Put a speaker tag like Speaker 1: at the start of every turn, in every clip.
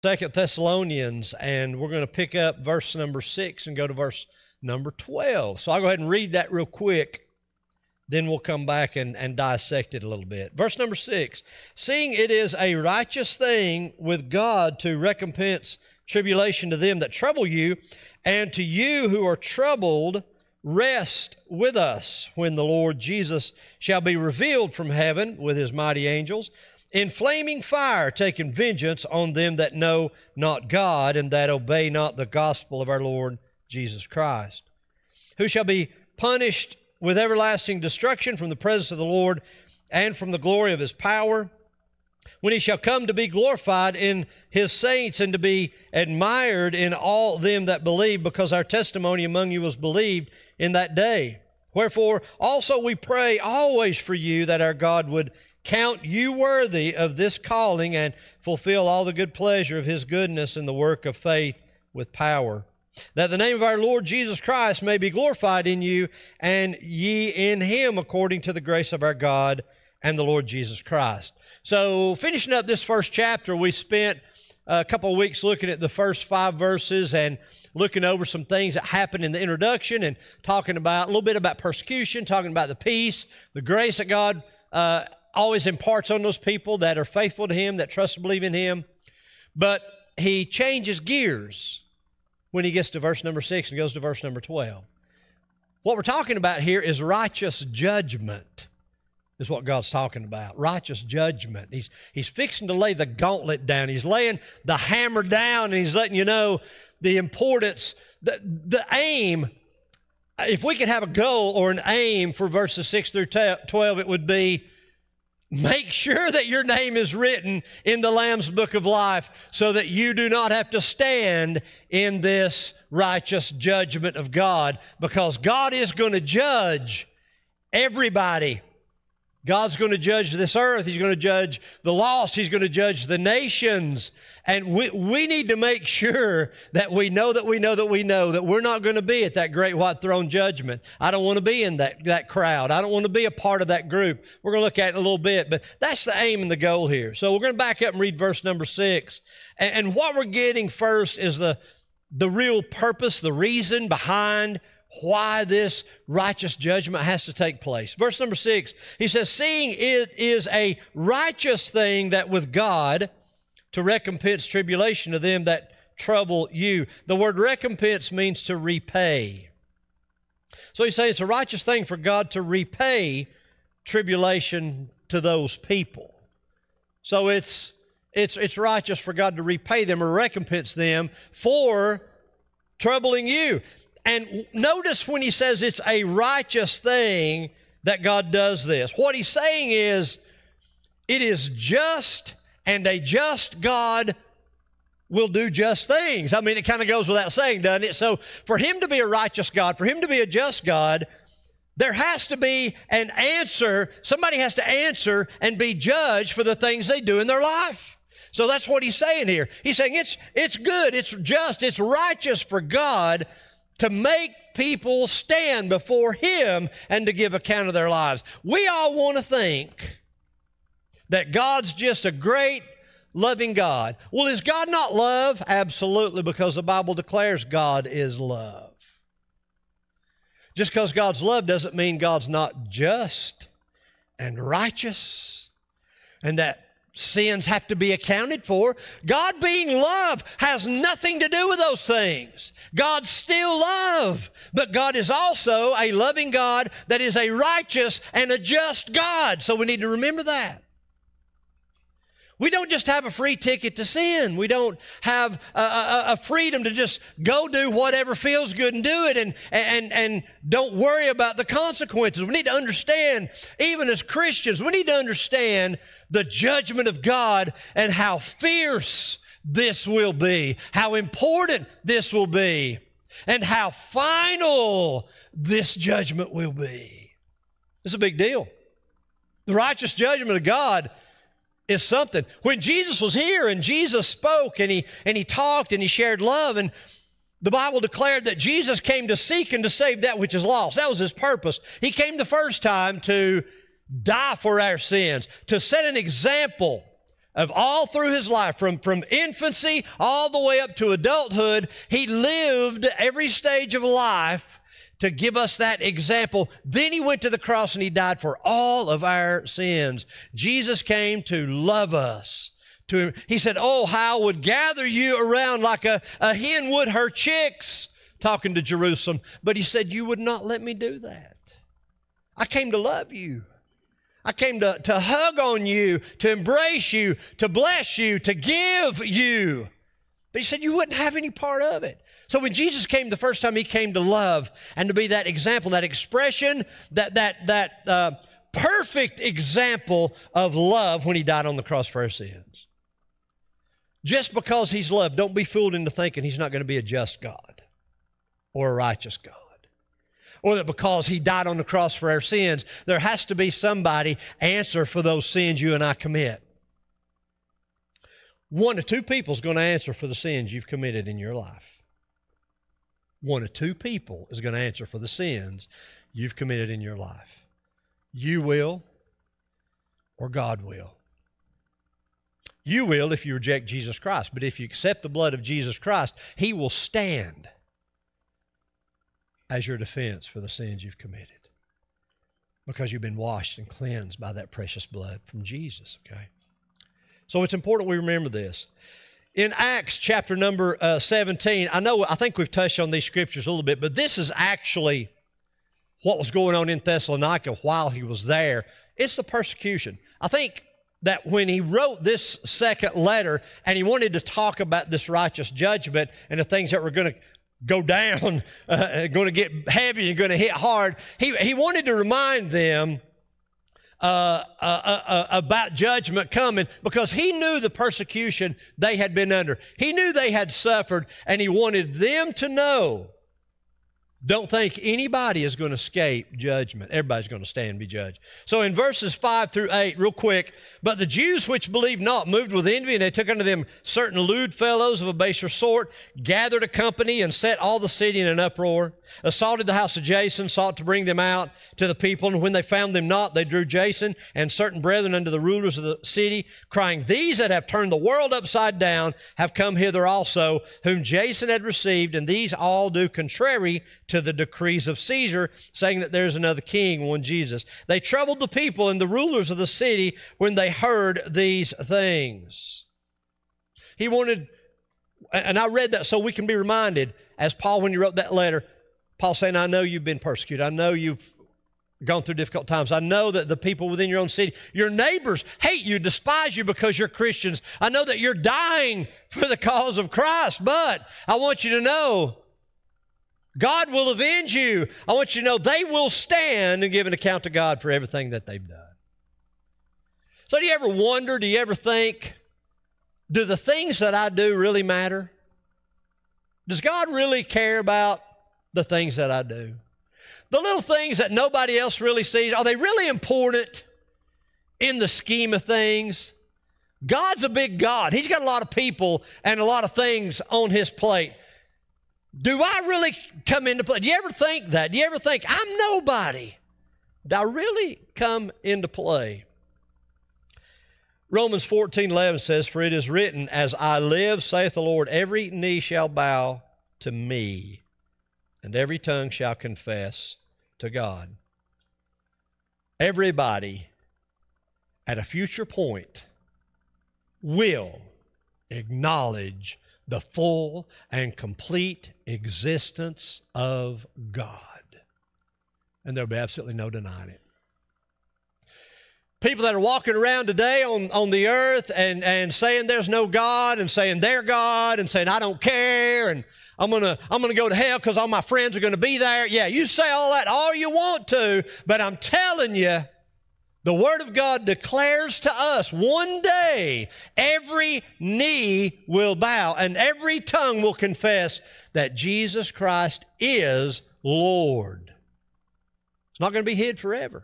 Speaker 1: Second Thessalonians, and we're going to pick up verse number 6 and go to verse number 12. So I'll go ahead and read that real quick. Then we'll come back and dissect it a little bit. Verse number 6, seeing it is a righteous thing with God to recompense tribulation to them that trouble you, and to you who are troubled, rest with us when the Lord Jesus shall be revealed from heaven with his mighty angels, in flaming fire, taking vengeance on them that know not God and that obey not the gospel of our Lord Jesus Christ, who shall be punished with everlasting destruction from the presence of the Lord and from the glory of his power, when he shall come to be glorified in his saints and to be admired in all them that believe, because our testimony among you was believed in that day. Wherefore also we pray always for you, that our God would count you worthy of this calling and fulfill all the good pleasure of his goodness in the work of faith with power, that the name of our Lord Jesus Christ may be glorified in you, and ye in him, according to the grace of our God and the Lord Jesus Christ. So finishing up this first chapter, we spent a couple of weeks looking at the first 5 verses and looking over some things that happened in the introduction and talking about a little bit about persecution, talking about the peace, the grace that God always imparts on those people that are faithful to him, that trust and believe in him. But he changes gears when he gets to verse number 6 and goes to verse number 12. What we're talking about here is righteous judgment, is what God's talking about. Righteous judgment. He's fixing to lay the gauntlet down. He's laying the hammer down, and he's letting you know the importance, the aim. If we could have a goal or an aim for verses 6 through 12, it would be, make sure that your name is written in the Lamb's Book of Life so that you do not have to stand in this righteous judgment of God, because God is going to judge everybody. God's going to judge this earth. He's going to judge the lost. He's going to judge the nations. And we need to make sure that we know that we're not going to be at that great white throne judgment. I don't want to be in that crowd. I don't want to be a part of that group. We're going to look at it in a little bit, but that's the aim and the goal here. So we're going to back up and read verse number 6. And what we're getting first is the real purpose, the reason behind why this righteous judgment has to take place. Verse number 6, he says, seeing it is a righteous thing that with God to recompense tribulation to them that trouble you. The word recompense means to repay. So he's saying it's a righteous thing for God to repay tribulation to those people. So it's righteous for God to repay them or recompense them for troubling you. And notice when he says it's a righteous thing that God does this. What he's saying is, it is just, and a just God will do just things. I mean, it kind of goes without saying, doesn't it? So for him to be a righteous God, for him to be a just God, there has to be an answer. Somebody has to answer and be judged for the things they do in their life. So that's what he's saying here. He's saying it's good, it's just, it's righteous for God to make people stand before him and to give account of their lives. We all want to think that God's just a great, loving God. Well, is God not love? Absolutely, because the Bible declares God is love. Just because God's love doesn't mean God's not just and righteous and that sins have to be accounted for. God being love has nothing to do with those things. God's still love, but God is also a loving God that is a righteous and a just God. So we need to remember that. We don't just have a free ticket to sin. We don't have a freedom to just go do whatever feels good and do it and don't worry about the consequences. We need to understand, even as Christians, we need to understand the judgment of God and how fierce this will be, how important this will be, and how final this judgment will be. It's a big deal. The righteous judgment of God is something. When Jesus was here and Jesus spoke and he talked and he shared love, and the Bible declared that Jesus came to seek and to save that which is lost. That was his purpose. He came the first time to die for our sins, to set an example of all through his life, from infancy all the way up to adulthood, he lived every stage of life to give us that example. Then he went to the cross and he died for all of our sins. Jesus came to love us. He said, oh, how I would gather you around like a hen would her chicks, talking to Jerusalem. But he said, you would not let me do that. I came to love you. I came to hug on you, to embrace you, to bless you, to give you. But he said you wouldn't have any part of it. So when Jesus came the first time, he came to love and to be that example, that expression, that perfect example of love when he died on the cross for our sins. Just because he's loved, don't be fooled into thinking he's not going to be a just God or a righteous God. Or that because he died on the cross for our sins, there has to be somebody answer for those sins you and I commit. One or two people is going to answer for the sins you've committed in your life. One or two people is going to answer for the sins you've committed in your life. You will, or God will. You will if you reject Jesus Christ, but if you accept the blood of Jesus Christ, he will stand as your defense for the sins you've committed, because you've been washed and cleansed by that precious blood from Jesus, okay? So it's important we remember this. In Acts chapter number 17, I think we've touched on these scriptures a little bit, but this is actually what was going on in Thessalonica while he was there. It's the persecution. I think that when he wrote this second letter and he wanted to talk about this righteous judgment and the things that were going to go down, going to get heavy and going to hit hard, he wanted to remind them about judgment coming, because he knew the persecution they had been under. He knew they had suffered, and he wanted them to know, don't think anybody is going to escape judgment. Everybody's going to stand and be judged. So in verses 5 through 8, real quick, but the Jews which believed not moved with envy, and they took unto them certain lewd fellows of a baser sort, gathered a company, and set all the city in an uproar, assaulted the house of Jason, sought to bring them out to the people. And when they found them not, they drew Jason and certain brethren unto the rulers of the city, crying, these that have turned the world upside down have come hither also, whom Jason had received, and these all do contrary to the decrees of Caesar, saying that there's another king, one Jesus. They troubled the people and the rulers of the city when they heard these things. He wanted, and I read that so we can be reminded, as Paul, when he wrote that letter, Paul saying, I know you've been persecuted. I know you've gone through difficult times. I know that the people within your own city, your neighbors hate you, despise you because you're Christians. I know that you're dying for the cause of Christ, but I want you to know God will avenge you. I want you to know they will stand and give an account to God for everything that they've done. So do you ever wonder, do you ever think, do the things that I do really matter? Does God really care about the things that I do? The little things that nobody else really sees, are they really important in the scheme of things? God's a big God. He's got a lot of people and a lot of things on his plate. Do I really come into play? Do you ever think that? Do you ever think, I'm nobody? Do I really come into play? Romans 14:11 says, for it is written, as I live, saith the Lord, every knee shall bow to me, and every tongue shall confess to God. Everybody at a future point will acknowledge the full and complete existence of God. And there'll be absolutely no denying it. People that are walking around today on the earth and saying there's no God, and saying they're God, and saying I don't care, and I'm gonna go to hell because all my friends are gonna be there. Yeah, you say all that all you want to, but I'm telling you, the Word of God declares to us one day every knee will bow and every tongue will confess that Jesus Christ is Lord. It's not going to be hid forever.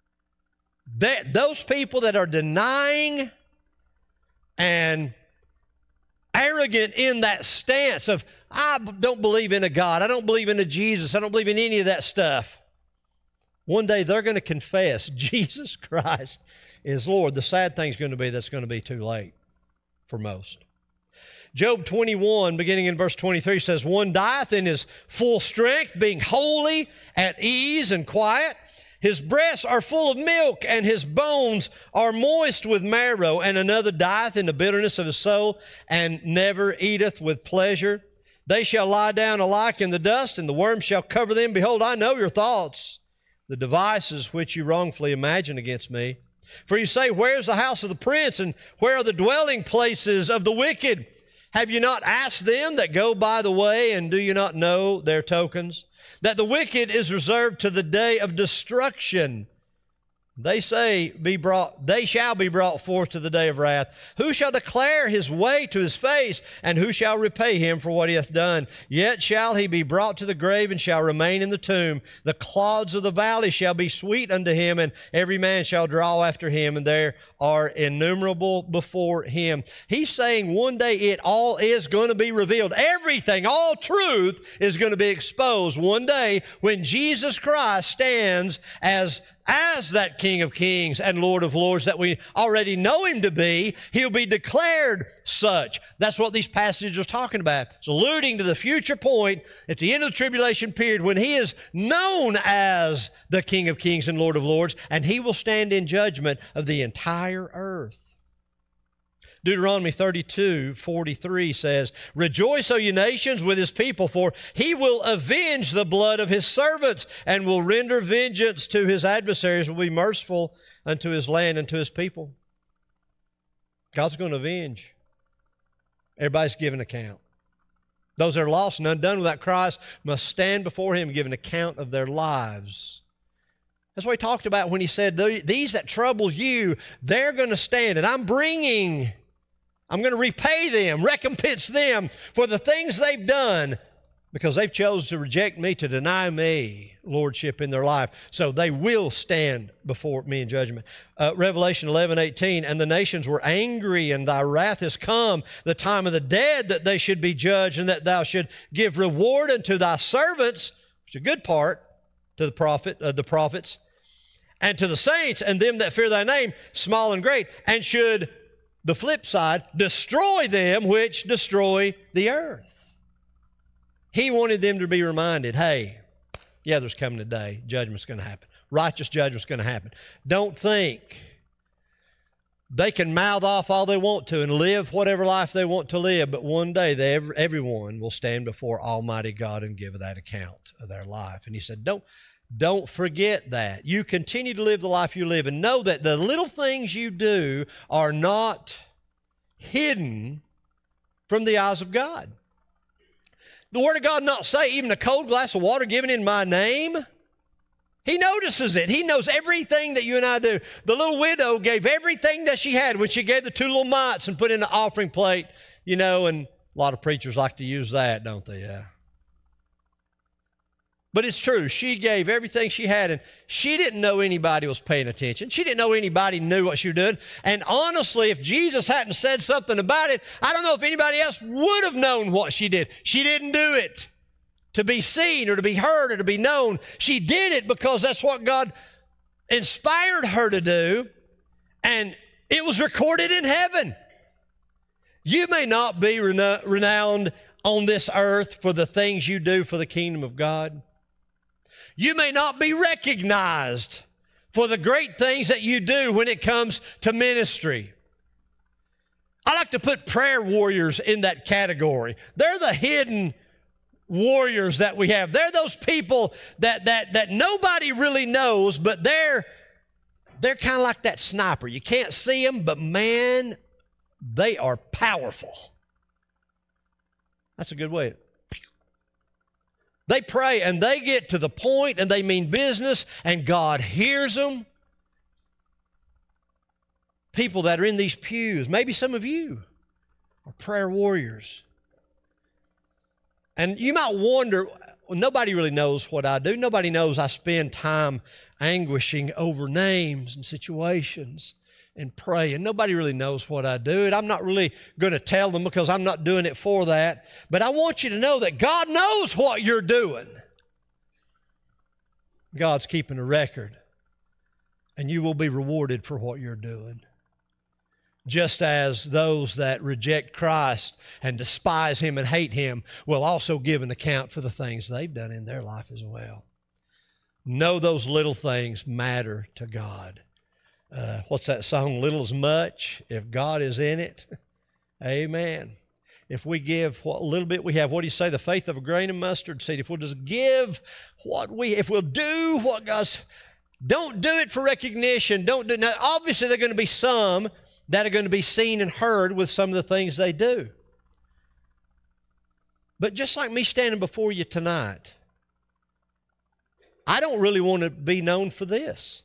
Speaker 1: Those people that are denying and arrogant in that stance of, I don't believe in a God, I don't believe in a Jesus, I don't believe in any of that stuff. One day they're going to confess Jesus Christ is Lord. The sad thing's going to be that's going to be too late. for most. Job 21, beginning in verse 23, says, one dieth in his full strength, being wholly at ease and quiet. His breasts are full of milk, and his bones are moist with marrow. And another dieth in the bitterness of his soul, and never eateth with pleasure. They shall lie down alike in the dust, and the worm shall cover them. Behold, I know your thoughts, the devices which you wrongfully imagine against me. For you say, where is the house of the prince, and where are the dwelling places of the wicked? Have you not asked them that go by the way, and do you not know their tokens? That the wicked is reserved to the day of destruction. They say, they shall be brought forth to the day of wrath. Who shall declare his way to his face, and who shall repay him for what he hath done? Yet shall he be brought to the grave, and shall remain in the tomb. The clods of the valley shall be sweet unto him, and every man shall draw after him, and there are innumerable before him. He's saying one day it all is going to be revealed. Everything, all truth is going to be exposed one day when Jesus Christ stands as that King of Kings and Lord of Lords that we already know him to be. He'll be declared such. That's what these passages are talking about. It's alluding to the future point at the end of the tribulation period when he is known as the King of Kings and Lord of Lords, and he will stand in judgment of the entire earth. Deuteronomy 32:43 says, rejoice, O you nations, with his people, for he will avenge the blood of his servants and will render vengeance to his adversaries, will be merciful unto his land and to his people. God's going to avenge. Everybody's giving account. Those that are lost and undone without Christ must stand before him and give an account of their lives. That's what he talked about when he said, these that trouble you, they're going to stand, and I'm going to repay them, recompense them for the things they've done because they've chosen to reject me, to deny me lordship in their life. So they will stand before me in judgment. Revelation 11:18, and the nations were angry, and thy wrath is come, the time of the dead, that they should be judged, and that thou should give reward unto thy servants, which is a good part, to the prophets, and to the saints, and them that fear thy name, small and great, and should, the flip side, destroy them which destroy the earth. He wanted them to be reminded, hey, yeah, there's coming a day, judgment's going to happen. Righteous judgment's going to happen. Don't think they can mouth off all they want to and live whatever life they want to live, but one day everyone will stand before Almighty God and give that account of their life. And he said, don't forget that. You continue to live the life you live and know that the little things you do are not hidden from the eyes of God. The Word of God not say even a cold glass of water given in my name. He notices it. He knows everything that you and I do. The little widow gave everything that she had when she gave the 2 little mites and put in the offering plate, and a lot of preachers like to use that, don't they? Yeah. But it's true. She gave everything she had, and she didn't know anybody was paying attention. She didn't know anybody knew what she was doing. And honestly, if Jesus hadn't said something about it, I don't know if anybody else would have known what she did. She didn't do it to be seen or to be heard or to be known. She did it because that's what God inspired her to do, and it was recorded in heaven. You may not be renowned on this earth for the things you do for the kingdom of God. You may not be recognized for the great things that you do when it comes to ministry. I like to put prayer warriors in that category. They're the hidden warriors that we have. They're those people that nobody really knows, but they're kind of like that sniper. You can't see them, but man, they are powerful. That's a good way. They pray and they get to the point and they mean business and God hears them. People that are in these pews, maybe some of you are prayer warriors. And you might wonder, well, nobody really knows what I do. Nobody knows I spend time anguishing over names and situations and praying. Nobody really knows what I do. And I'm not really going to tell them because I'm not doing it for that. But I want you to know that God knows what you're doing. God's keeping a record. And you will be rewarded for what you're doing. just as those that reject Christ and despise Him and hate Him will also give an account for the things they've done in their life as well. Know those little things matter to God. What's that song? Little is much if God is in it. Amen. If we give what little bit we have, what do you say? The faith of a grain of mustard seed. If we'll just give if we'll do what God's, don't do it for recognition. Now, obviously there are going to be some that are going to be seen and heard with some of the things they do. But just like me standing before you tonight, I don't really want to be known for this.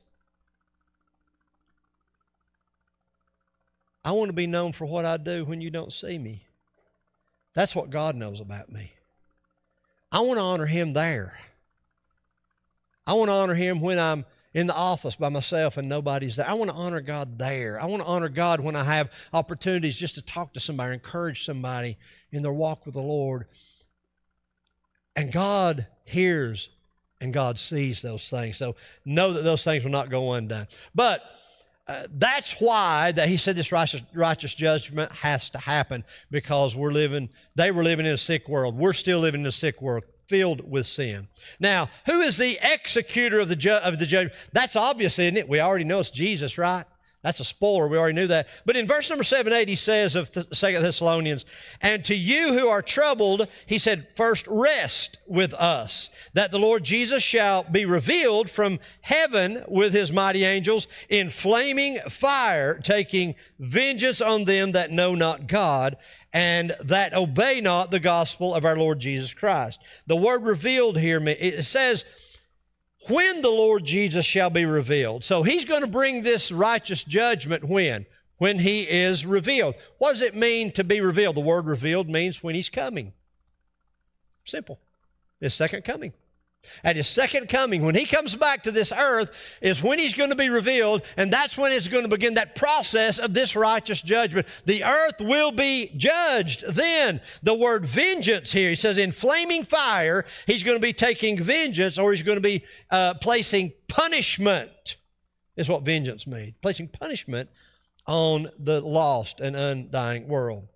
Speaker 1: I want to be known for what I do when you don't see me. That's what God knows about me. I want to honor Him there. I want to honor Him when I'm in the office by myself and nobody's there. I want to honor God there. I want to honor God when I have opportunities just to talk to somebody, encourage somebody in their walk with the Lord. And God hears and God sees those things. So know that those things will not go undone. But that's why that He said this righteous judgment has to happen, because they were living in a sick world. We're still living in a sick world filled with sin. Now, who is the executor of the judgment? That's obvious, isn't it? We already know it's Jesus, right? That's a spoiler. We already knew that. But in verse number 7-8, he says of 2 Thessalonians, and to you who are troubled, he said, first rest with us, that the Lord Jesus shall be revealed from heaven with His mighty angels in flaming fire, taking vengeance on them that know not God and that obey not the gospel of our Lord Jesus Christ. The word revealed here, it says, when the Lord Jesus shall be revealed. So He's going to bring this righteous judgment when? When He is revealed. What does it mean to be revealed? The word revealed means when He's coming. Simple. His second coming. At His second coming, when He comes back to this earth, is when He's going to be revealed, and that's when it's going to begin that process of this righteous judgment. The earth will be judged then. The word vengeance here, he says in flaming fire, He's going to be taking vengeance, or He's going to be placing punishment, is what vengeance means. Placing punishment on the lost and undying world.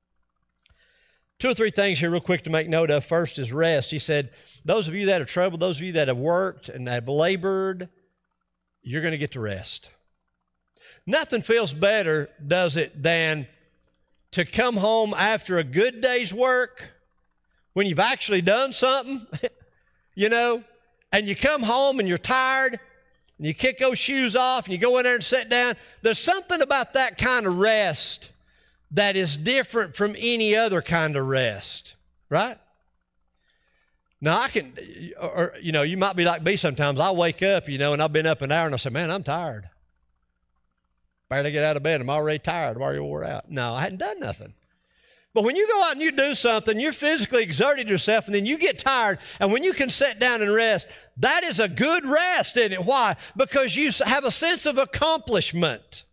Speaker 1: 2 or 3 things here real quick to make note of. First is rest. He said, those of you that are troubled, those of you that have worked and have labored, you're going to get to rest. Nothing feels better, does it, than to come home after a good day's work when you've actually done something, and you come home and you're tired and you kick those shoes off and you go in there and sit down. There's something about that kind of rest that is different from any other kind of rest, right? Now, you might be like me sometimes. I wake up, and I've been up an hour, and I say, man, I'm tired. Barely get out of bed. I'm already tired. I'm already wore out. No, I hadn't done nothing. But when you go out and you do something, you're physically exerting yourself, and then you get tired, and when you can sit down and rest, that is a good rest, isn't it? Why? Because you have a sense of accomplishment.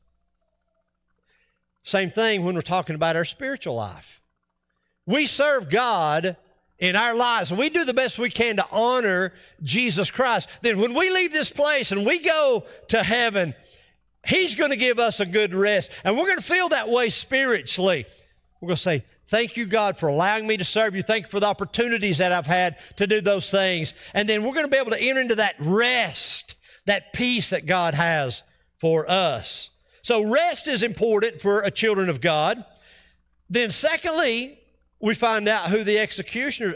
Speaker 1: Same thing when we're talking about our spiritual life. We serve God in our lives, and we do the best we can to honor Jesus Christ. Then when we leave this place and we go to heaven, He's going to give us a good rest, and we're going to feel that way spiritually. We're going to say, thank you, God, for allowing me to serve you. Thank you for the opportunities that I've had to do those things. And then we're going to be able to enter into that rest, that peace that God has for us. So rest is important for a children of God. Then secondly, we find out who the executioner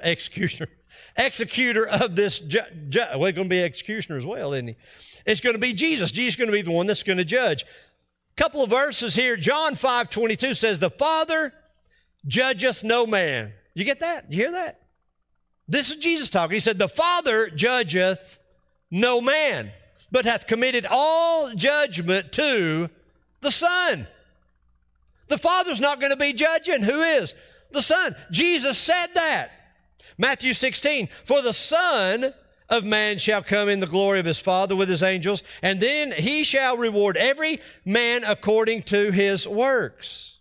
Speaker 1: of this, well, going to be executioner as well, isn't he? It's going to be Jesus. Jesus is going to be the one that's going to judge. A couple of verses here. John 5:22 says, the Father judgeth no man. You get that? You hear that? This is Jesus talking. He said, the Father judgeth no man, but hath committed all judgment to the Son. The Father's not going to be judging. Who is? The Son. Jesus said that. Matthew 16, for the Son of Man shall come in the glory of His Father with His angels, and then He shall reward every man according to his works.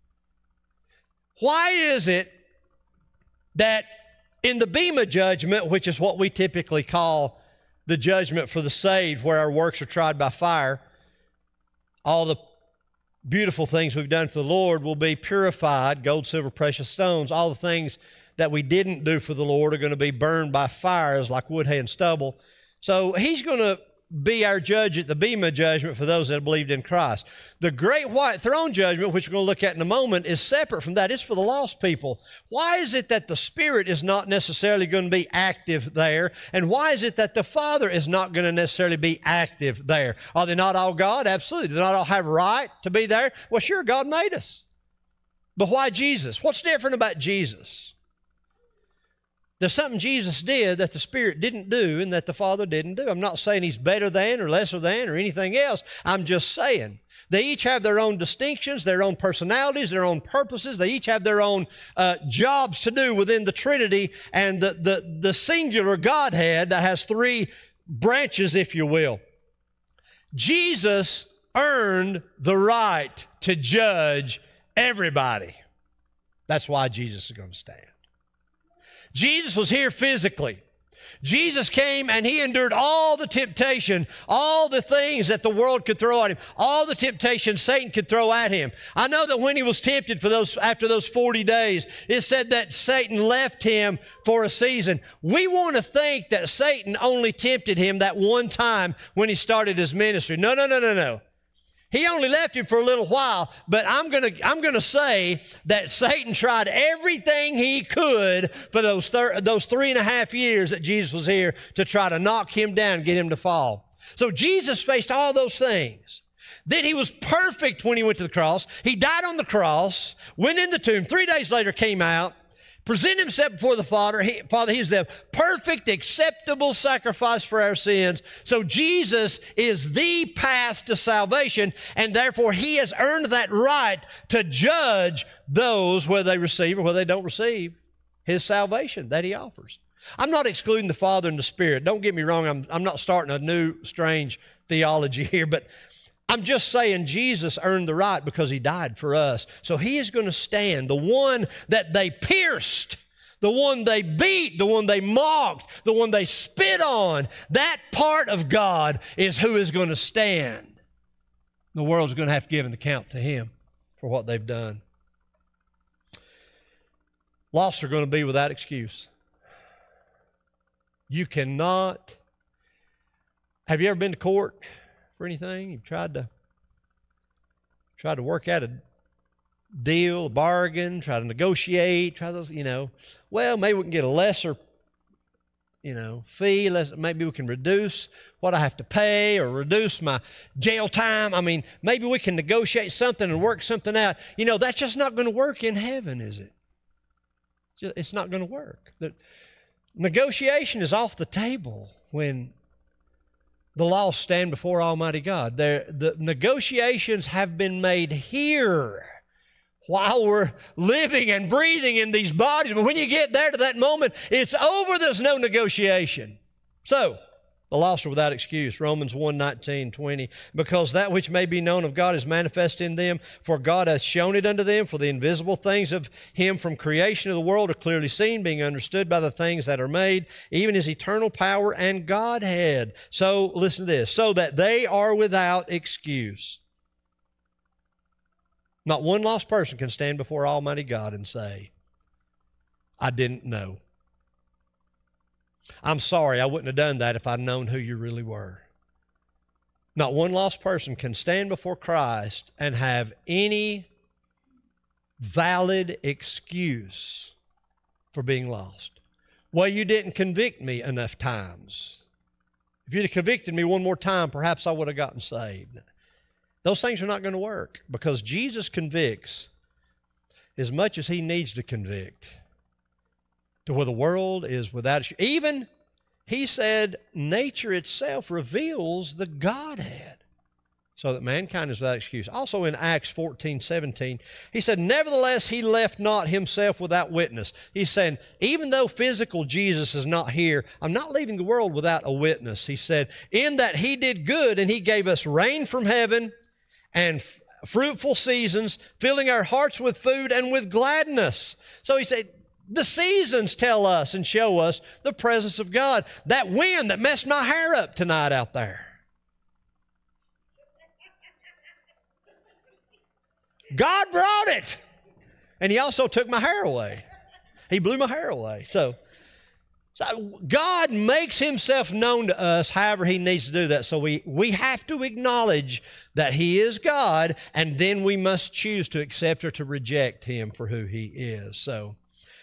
Speaker 1: Why is it that in the Bema judgment, which is what we typically call the judgment for the saved, where our works are tried by fire, all the beautiful things we've done for the Lord will be purified, gold, silver, precious stones. All the things that we didn't do for the Lord are going to be burned by fires like wood, hay, and stubble. So he's going to be our judge at the Bema judgment for those that have believed in Christ. The great white throne judgment, which we're going to look at in a moment, is separate from that. It's for the lost people. Why is it that the Spirit is not necessarily going to be active there? And why is it that the Father is not going to necessarily be active there? Are they not all God? Absolutely. Do they not all have right to be there? Well, sure, God made us. But why Jesus? What's different about Jesus? There's something Jesus did that the Spirit didn't do and that the Father didn't do. I'm not saying He's better than or lesser than or anything else. I'm just saying they each have their own distinctions, their own personalities, their own purposes. They each have their own jobs to do within the Trinity and the singular Godhead that has three branches, if you will. Jesus earned the right to judge everybody. That's why Jesus is going to stand. Jesus was here physically. Jesus came and He endured all the temptation, all the things that the world could throw at Him, all the temptation Satan could throw at Him. I know that when He was tempted after those 40 days, it said that Satan left Him for a season. We want to think that Satan only tempted Him that one time when He started His ministry. No. He only left Him for a little while, but I'm gonna say that Satan tried everything he could for those 3.5 years that Jesus was here to try to knock Him down, get Him to fall. So Jesus faced all those things. Then He was perfect when He went to the cross. He died on the cross, went in the tomb, 3 days later came out, presented Himself before the Father. He is the perfect, acceptable sacrifice for our sins. So Jesus is the path to salvation, and therefore He has earned that right to judge those, whether they receive or whether they don't receive His salvation that He offers. I'm not excluding the Father and the Spirit. Don't get me wrong. I'm not starting a new, strange theology here, but I'm just saying Jesus earned the right because He died for us. So He is going to stand. The one that they pierced, the one they beat, the one they mocked, the one they spit on, that part of God is who is going to stand. The world's going to have to give an account to Him for what they've done. Lost are going to be without excuse. You cannot. Have you ever been to court for anything? You've tried to work out a deal, a bargain, try to negotiate, try those, well, maybe we can get a lesser, fee. Maybe we can reduce what I have to pay or reduce my jail time. Maybe we can negotiate something and work something out. That's just not going to work in heaven, is it? It's not going to work. The negotiation is off the table when the lost stand before Almighty God. The negotiations have been made here while we're living and breathing in these bodies. But when you get there to that moment, it's over. There's no negotiation. So, the lost are without excuse. Romans 1:19-20. Because that which may be known of God is manifest in them, for God hath shown it unto them, for the invisible things of Him from creation of the world are clearly seen, being understood by the things that are made, even His eternal power and Godhead. So, listen to this. So that they are without excuse. Not one lost person can stand before Almighty God and say, I didn't know. I'm sorry, I wouldn't have done that if I'd known who you really were. Not one lost person can stand before Christ and have any valid excuse for being lost. Well, you didn't convict me enough times. If you'd have convicted me one more time, perhaps I would have gotten saved. Those things are not going to work because Jesus convicts as much as He needs to convict, to where the world is without excuse. Even, He said, nature itself reveals the Godhead, so that mankind is without excuse. Also in Acts 14:17, He said, nevertheless, He left not Himself without witness. He's saying, even though physical Jesus is not here, I'm not leaving the world without a witness. He said, in that He did good and He gave us rain from heaven and fruitful seasons, filling our hearts with food and with gladness. So He said, the seasons tell us and show us the presence of God. That wind that messed my hair up tonight out there. God brought it. And he also took my hair away. He blew my hair away. So God makes himself known to us however he needs to do that. So we have to acknowledge that he is God, and then we must choose to accept or to reject him for who he is. So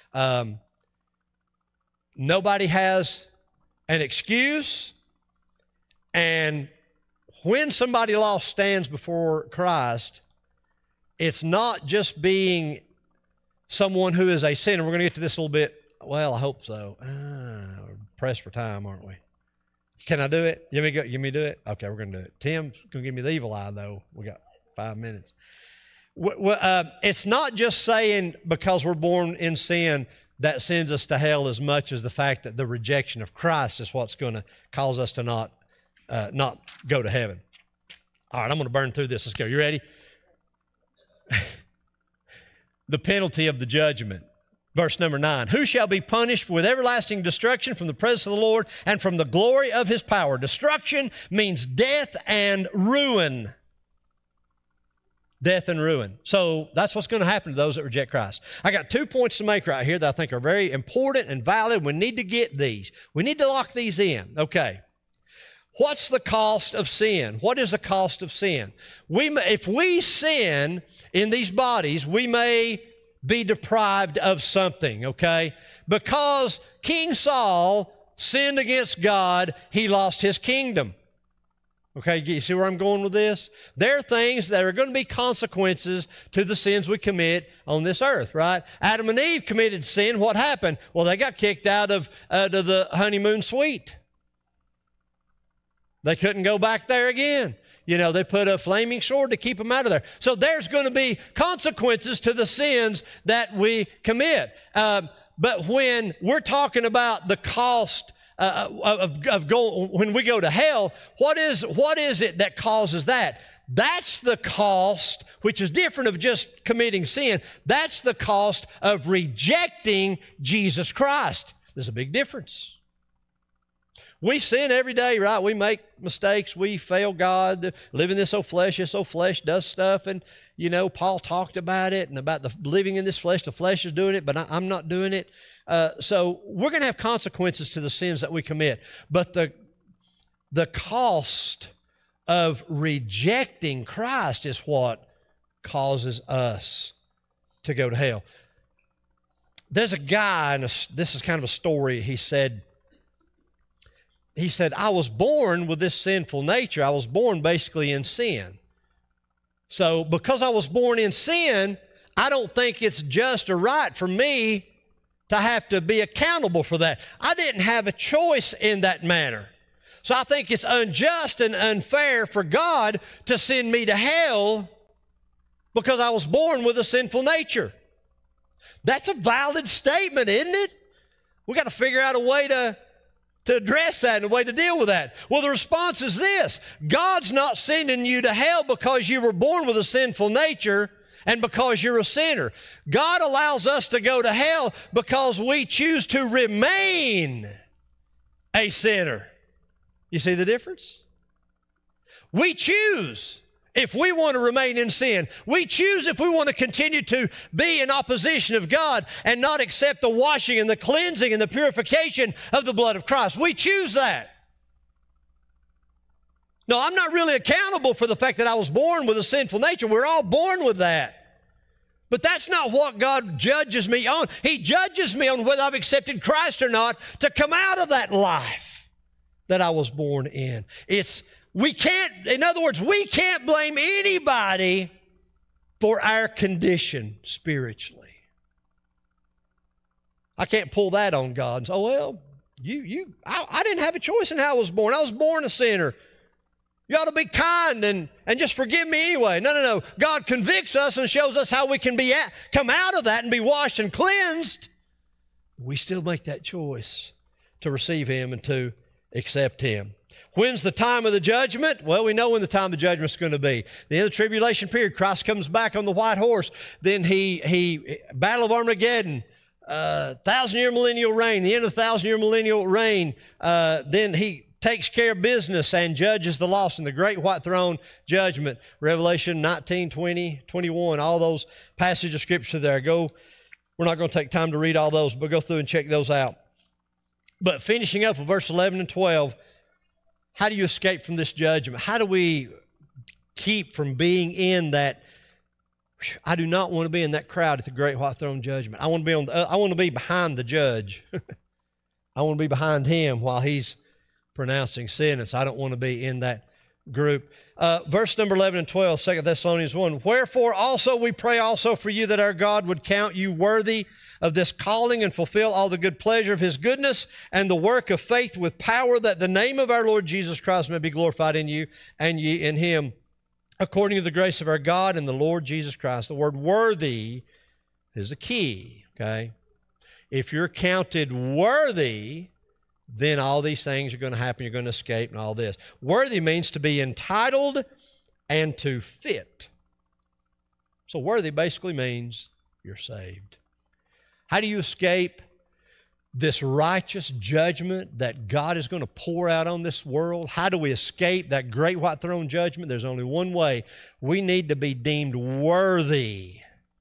Speaker 1: nobody has an excuse, and when somebody lost stands before Christ, it's not just being someone who is a sinner. We're going to get to this a little bit. Well, I hope so. We're pressed for time, aren't we? Can I do it? Give me do it? Okay, we're going to do it. Tim's going to give me the evil eye, though. We got 5 minutes. It's not just saying because we're born in sin that sends us to hell as much as the fact that the rejection of Christ is what's going to cause us to not go to heaven. All right, I'm going to burn through this. Let's go. You ready? The penalty of the judgment. Verse number 9, who shall be punished with everlasting destruction from the presence of the Lord and from the glory of his power? Destruction means death and ruin. Death and ruin. So that's what's going to happen to those that reject Christ. I got 2 points to make right here that I think are very important and valid. We need to get these. We need to lock these in. Okay. What's the cost of sin? What is the cost of sin? If we sin in these bodies, we may be deprived of something, okay? Because King Saul sinned against God, he lost his kingdom. Okay, you see where I'm going with this? There are things that are going to be consequences to the sins we commit on this earth, right? Adam and Eve committed sin. What happened? Well, they got kicked out of the honeymoon suite. They couldn't go back there again. You know, they put a flaming sword to keep them out of there. So there's going to be consequences to the sins that we commit. But when we're talking about the cost when we go to hell, what is it that causes that? That's the cost, which is different of just committing sin. That's the cost of rejecting Jesus Christ. There's a big difference. We sin every day, right? We make mistakes. We fail God. Living this old flesh does stuff. And, you know, Paul talked about it and about the living in this flesh. The flesh is doing it, but I'm not doing it. So we're going to have consequences to the sins that we commit. But the cost of rejecting Christ is what causes us to go to hell. There's a guy, and this is kind of a story, he said, I was born with this sinful nature. I was born basically in sin. So because I was born in sin, I don't think it's just or right for me to have to be accountable for that. I didn't have a choice in that manner. So I think it's unjust and unfair for God to send me to hell because I was born with a sinful nature. That's a valid statement, isn't it? We got to figure out a way to address that and a way to deal with that. Well, the response is this. God's not sending you to hell because you were born with a sinful nature and because you're a sinner. God allows us to go to hell because we choose to remain a sinner. You see the difference? We choose if we want to remain in sin. We choose if we want to continue to be in opposition of God and not accept the washing and the cleansing and the purification of the blood of Christ. We choose that. No, I'm not really accountable for the fact that I was born with a sinful nature. We're all born with that. But that's not what God judges me on. He judges me on whether I've accepted Christ or not to come out of that life that I was born in. In other words, we can't blame anybody for our condition spiritually. I can't pull that on God and say, oh, well, I didn't have a choice in how I was born. I was born a sinner. You ought to be kind and just forgive me anyway. No. God convicts us and shows us how we can come out of that and be washed and cleansed. We still make that choice to receive Him and to accept Him. When's the time of the judgment? Well, we know when the time of the judgment is going to be. The end of the tribulation period, Christ comes back on the white horse. Then he Battle of Armageddon, 1,000-year millennial reign, the end of the 1,000-year millennial reign. Then He takes care of business and judges the lost in the great white throne judgment. Revelation 19, 20, 21, all those passages of Scripture there. We're not going to take time to read all those, but go through and check those out. But finishing up with verse 11 and 12, how do you escape from this judgment? How do we keep from being in that? I do not want to be in that crowd at the great white throne judgment. I want to be behind the judge. I want to be behind him while he's pronouncing sentence. I don't want to be in that group. Verse number 11 and 12, 2 Thessalonians 1. Wherefore also we pray also for you that our God would count you worthy of this calling and fulfill all the good pleasure of his goodness and the work of faith with power, that the name of our Lord Jesus Christ may be glorified in you and ye in him, according to the grace of our God and the Lord Jesus Christ. The word worthy is a key, okay? If you're counted worthy, then all these things are going to happen. You're going to escape and all this. Worthy means to be entitled and to fit. So worthy basically means you're saved. How do you escape this righteous judgment that God is going to pour out on this world? How do we escape that great white throne judgment? There's only one way. We need to be deemed worthy.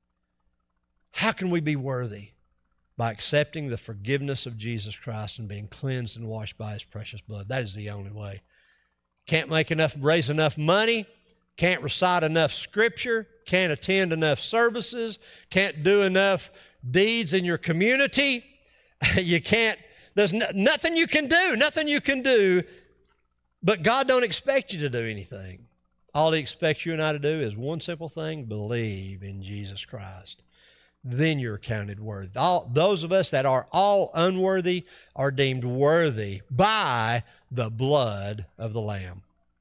Speaker 1: How can we be worthy? By accepting the forgiveness of Jesus Christ and being cleansed and washed by his precious blood. That is the only way. Can't raise enough money, can't recite enough scripture, can't attend enough services, can't do enough deeds in your community. You can't, there's nothing you can do, but God don't expect you to do anything. All he expects you and I to do is one simple thing: believe in Jesus Christ. Then you're counted worthy. Those of us that are all unworthy are deemed worthy by the blood of the Lamb.